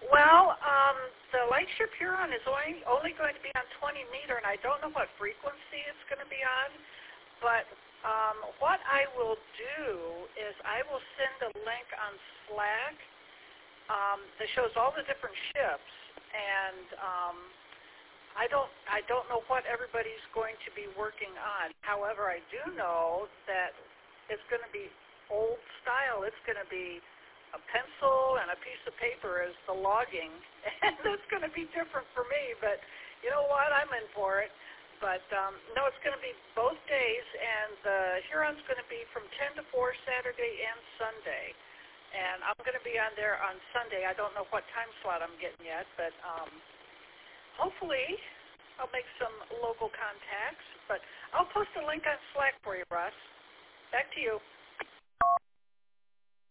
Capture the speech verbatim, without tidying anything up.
Well, um, the Lightship Huron is only, only going to be on twenty meter, and I don't know what frequency it's going to be on, but um, what I will do is I will send a link on Slack um, that shows all the different ships, and um, I don't I don't know what everybody's going to be working on. However, I do know that it's going to be old style. It's going to be a pencil and a piece of paper as the logging, and that's going to be different for me, but you know what, I'm in for it. But um, no, it's going to be both days, and the Huron's going to be from ten to four Saturday and Sunday, and I'm going to be on there on Sunday. I don't know what time slot I'm getting yet, but um, hopefully I'll make some local contacts, but I'll post a link on Slack for you, Russ. Back to you.